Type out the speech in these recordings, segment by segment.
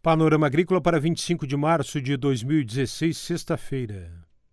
Panorama Agrícola para 25 de março de 2016, sexta-feira.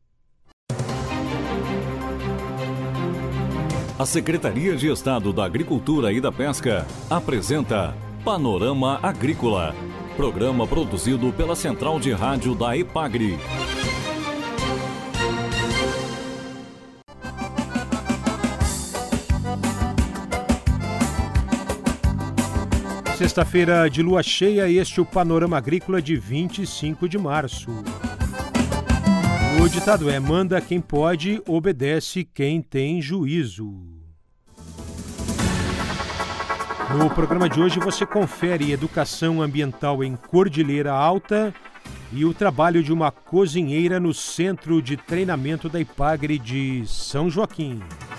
A Secretaria de Estado da Agricultura e da Pesca apresenta Panorama Agrícola, programa produzido pela Central de Rádio da EPAGRE. Sexta-feira de lua cheia, este é o Panorama Agrícola de 25 de março. O ditado é: manda quem pode, obedece quem tem juízo. No programa de hoje você confere educação ambiental em Cordilheira Alta e o trabalho de uma cozinheira no Centro de Treinamento da EPAGRE de São Joaquim.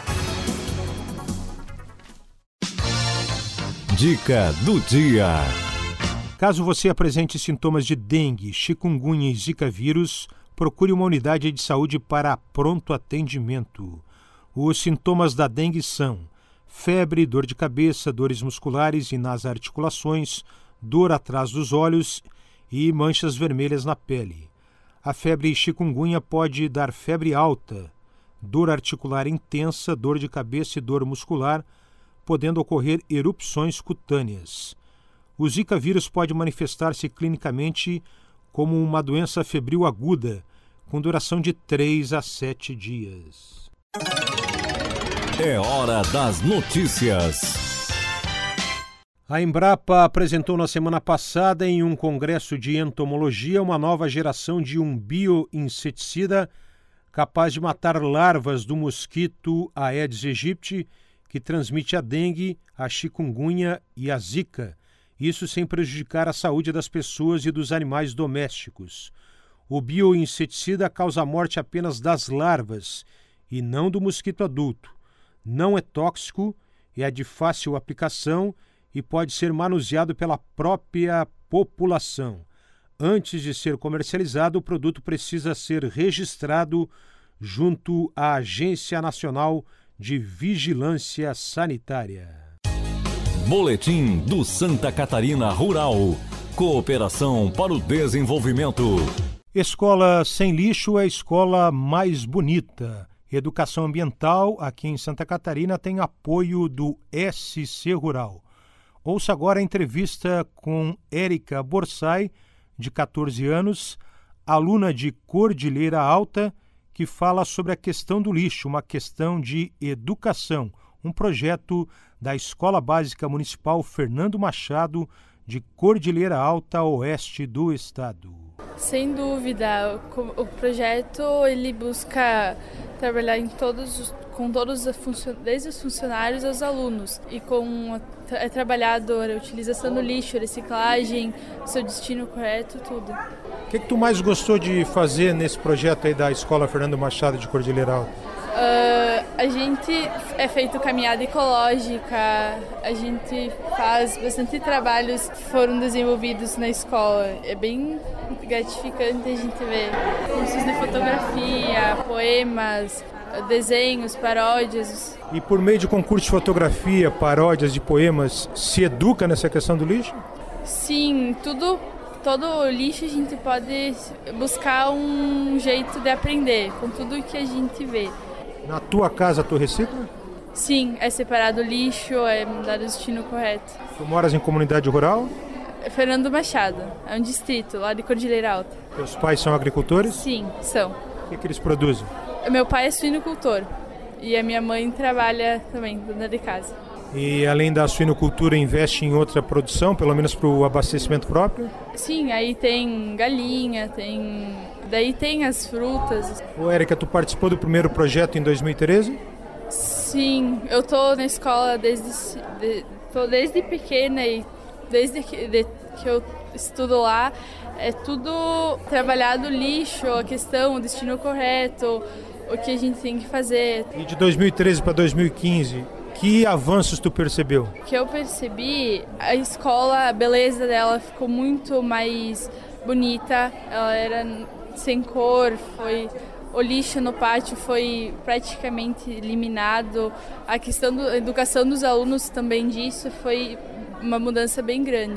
Dica do dia. Caso você apresente sintomas de dengue, chikungunya e zika vírus, procure uma unidade de saúde para pronto atendimento. Os sintomas da dengue são febre, dor de cabeça, dores musculares e nas articulações, dor atrás dos olhos e manchas vermelhas na pele. A febre chikungunya pode dar febre alta, dor articular intensa, dor de cabeça e dor muscular, podendo ocorrer erupções cutâneas. O zika vírus pode manifestar-se clinicamente como uma doença febril aguda, com duração de 3 a 7 dias. É hora das notícias. A Embrapa apresentou na semana passada, em um congresso de entomologia, uma nova geração de um bioinseticida capaz de matar larvas do mosquito Aedes aegypti, que transmite a dengue, a chikungunya e a zika, isso sem prejudicar a saúde das pessoas e dos animais domésticos. O bioinseticida causa a morte apenas das larvas e não do mosquito adulto. Não é tóxico, é de fácil aplicação e pode ser manuseado pela própria população. Antes de ser comercializado, o produto precisa ser registrado junto à Agência Nacional de Vigilância Sanitária. Boletim do Santa Catarina Rural. Cooperação para o desenvolvimento. Escola Sem Lixo é a escola mais bonita. Educação ambiental aqui em Santa Catarina tem apoio do SC Rural. Ouça agora a entrevista com Érica Borsai, de 14 anos, aluna de Cordilheira Alta, que fala sobre a questão do lixo, uma questão de educação, um projeto da Escola Básica Municipal Fernando Machado, de Cordilheira Alta, oeste do estado. Sem dúvida, o projeto ele busca trabalhar com todos, desde os funcionários aos alunos, e é trabalhado a utilização do lixo, a reciclagem, seu destino correto, tudo. O que tu mais gostou de fazer nesse projeto aí da Escola Fernando Machado de Cordilheira Alta? A gente é feito caminhada ecológica, a gente faz bastante trabalhos que foram desenvolvidos na escola. É bem gratificante a gente ver cursos de fotografia, poemas, desenhos, paródias. E por meio de concurso de fotografia, paródias de poemas, se educa nessa questão do lixo? Sim, todo lixo a gente pode buscar um jeito de aprender com tudo que a gente vê. Na tua casa tu recicla? Sim, é separado o lixo, é dado o destino correto. Tu moras em comunidade rural? Fernando Machado, é um distrito lá de Cordilheira Alta. Teus pais são agricultores? Sim, são. O que eles produzem? Meu pai é suinocultor e a minha mãe trabalha também, dona de casa. E além da suinocultura, investe em outra produção, pelo menos para o abastecimento próprio? Sim, aí tem galinha, daí tem as frutas. Ô Érica, tu participou do primeiro projeto em 2013? Sim, eu tô na escola desde pequena e desde que eu estudo lá, é tudo trabalhado lixo, a questão, o destino correto, o que a gente tem que fazer. E de 2013 para 2015, que avanços tu percebeu? O que eu percebi, a escola, a beleza dela ficou muito mais bonita, ela era sem cor, o lixo no pátio foi praticamente eliminado, a questão da educação dos alunos também disso foi uma mudança bem grande.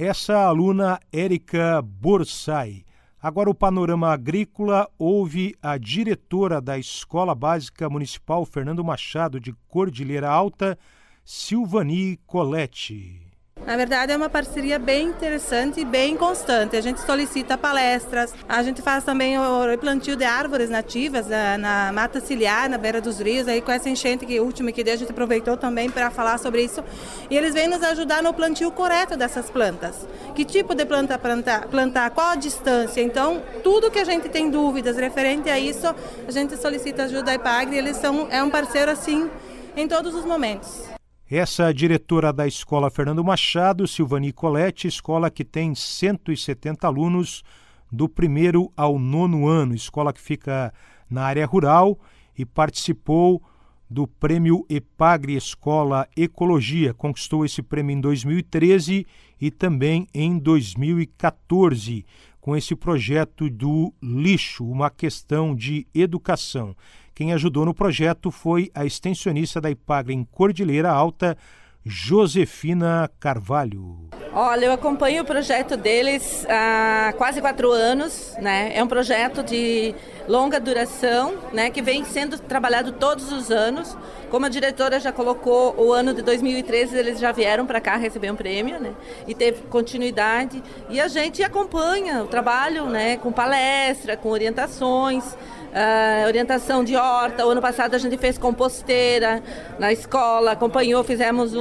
Essa aluna Érica Borsai. Agora o Panorama Agrícola ouve a diretora da Escola Básica Municipal Fernando Machado de Cordilheira Alta, Silvani Coletti. Na verdade é uma parceria bem interessante e bem constante. A gente solicita palestras, a gente faz também o plantio de árvores nativas na mata ciliar, na beira dos rios, aí com essa enchente última que a gente aproveitou também para falar sobre isso. E eles vêm nos ajudar no plantio correto dessas plantas. Que tipo de planta plantar, qual a distância. Então, tudo que a gente tem dúvidas referente a isso, a gente solicita ajuda da Ipagre e é um parceiro assim em todos os momentos. Essa é a diretora da Escola Fernando Machado, Silvani Coletti, escola que tem 170 alunos do 1º ao 9º ano, escola que fica na área rural e participou do Prêmio Ipagre Escola Ecologia. Conquistou esse prêmio em 2013 e também em 2014, com esse projeto do lixo, uma questão de educação. Quem ajudou no projeto foi a extensionista da Ipagre em Cordilheira Alta, Josefina Carvalho. Olha, eu acompanho o projeto deles há quase 4 anos, né? É um projeto de longa duração, né? Que vem sendo trabalhado todos os anos. Como a diretora já colocou, o ano de 2013 eles já vieram para cá receber um prêmio, né? E teve continuidade. E a gente acompanha o trabalho, né? Com palestra, com orientações. Orientação de horta. O ano passado a gente fez composteira na escola, acompanhou, fizemos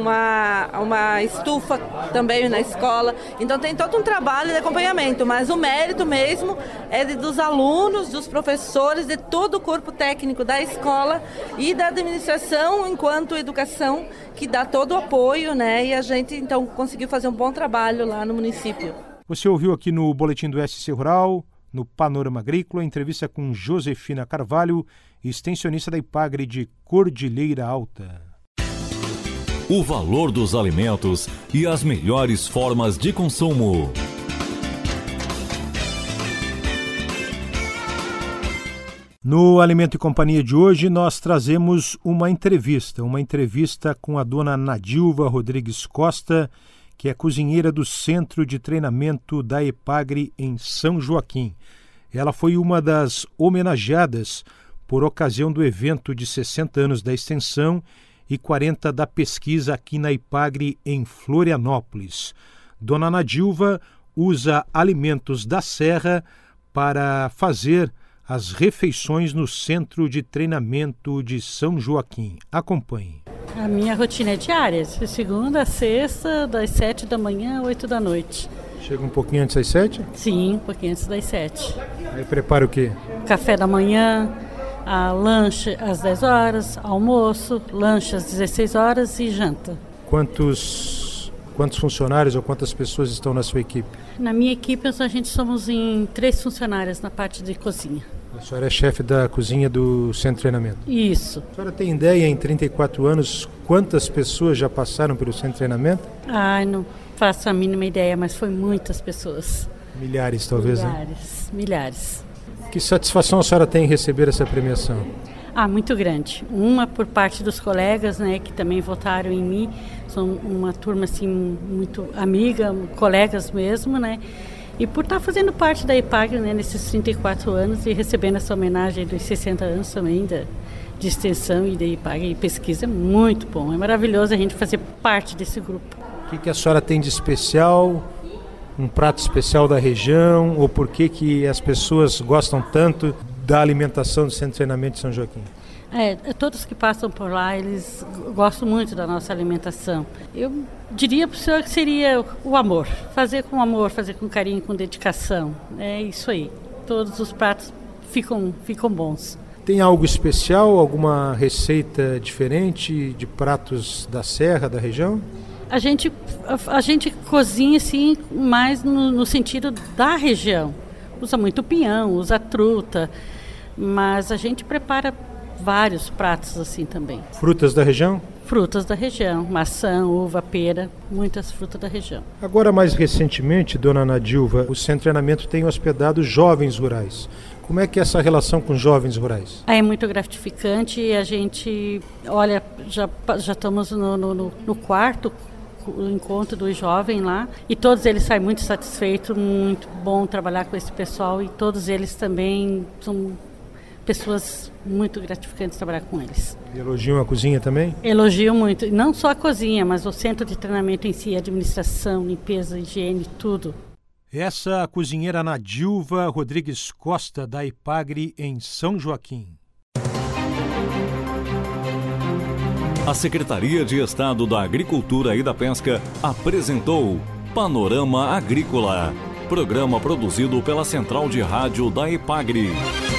uma estufa também na escola. Então tem todo um trabalho de acompanhamento, mas o mérito mesmo é dos alunos, dos professores, de todo o corpo técnico da escola e da administração enquanto educação, que dá todo o apoio, né? E a gente então conseguiu fazer um bom trabalho lá no município. Você ouviu aqui no Boletim do SC Rural, no Panorama Agrícola, entrevista com Josefina Carvalho, extensionista da Ipagre de Cordilheira Alta. O valor dos alimentos e as melhores formas de consumo. No Alimento e Companhia de hoje, nós trazemos uma entrevista com a dona Nadilva Rodrigues Costa, que é cozinheira do Centro de Treinamento da Ipagre em São Joaquim. Ela foi uma das homenageadas por ocasião do evento de 60 anos da extensão e 40 da pesquisa aqui na Ipagre em Florianópolis. Dona Nadilva usa alimentos da serra para fazer as refeições no Centro de Treinamento de São Joaquim. Acompanhe. A minha rotina é diária, de segunda a sexta, das 7 da manhã às 8 da noite. Chega um pouquinho antes das 7? Sim, um pouquinho antes das 7. Aí prepara o quê? Café da manhã, lanche às 10 horas, almoço, lanche às 16 horas e janta. Quantos funcionários ou quantas pessoas estão na sua equipe? Na minha equipe, a gente somos em 3 funcionários na parte de cozinha. A senhora é chefe da cozinha do Centro de Treinamento? Isso. A senhora tem ideia, em 34 anos, quantas pessoas já passaram pelo Centro de Treinamento? Não faço a mínima ideia, mas foi muitas pessoas. Milhares, talvez, Milhares. Que satisfação a senhora tem em receber essa premiação? Muito grande. Uma por parte dos colegas, né, que também votaram em mim. São uma turma assim muito amiga, colegas mesmo, né? E por estar fazendo parte da Ipagre, né, nesses 34 anos e recebendo essa homenagem dos 60 anos também de extensão e da Ipagre e pesquisa, é muito bom. É maravilhoso a gente fazer parte desse grupo. O que a senhora tem de especial? Um prato especial da região? Ou por que as pessoas gostam tanto da alimentação do Centro de Treinamento de São Joaquim? Todos que passam por lá, eles gostam muito da nossa alimentação. Eu diria para o senhor que seria o amor. Fazer com amor, fazer com carinho, com dedicação. É isso aí. Todos os pratos ficam bons. Tem algo especial, alguma receita diferente de pratos da serra, da região? A gente cozinha assim, mais no sentido da região. Usa muito pinhão, usa truta, mas a gente prepara vários pratos assim também. Frutas da região? Frutas da região, maçã, uva, pera, muitas frutas da região. Agora, mais recentemente, dona Nadilva, o Centro de Treinamento tem hospedado jovens rurais. Como é que é essa relação com jovens rurais? É muito gratificante e a gente, olha, já estamos no quarto o encontro do jovem lá, e todos eles saem muito satisfeitos, muito bom trabalhar com esse pessoal, e todos eles também são pessoas muito gratificantes trabalhar com eles. Elogiam a cozinha também? Elogiam muito, não só a cozinha, mas o centro de treinamento em si, administração, limpeza, higiene, tudo. Essa cozinheira Nadilva Rodrigues Costa, da Ipagre, em São Joaquim. A Secretaria de Estado da Agricultura e da Pesca apresentou Panorama Agrícola, programa produzido pela Central de Rádio da Ipagre.